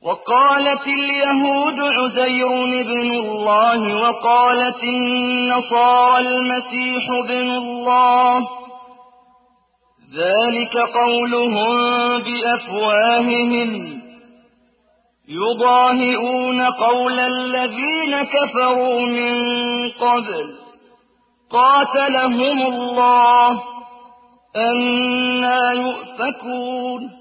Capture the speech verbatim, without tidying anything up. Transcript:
وقالت اليهود عزير بن الله وقالت النصارى المسيح بن الله ذلك قولهم بأفواههم يضاهئون قول الذين كفروا من قبل قاتلهم الله أنى يؤفكون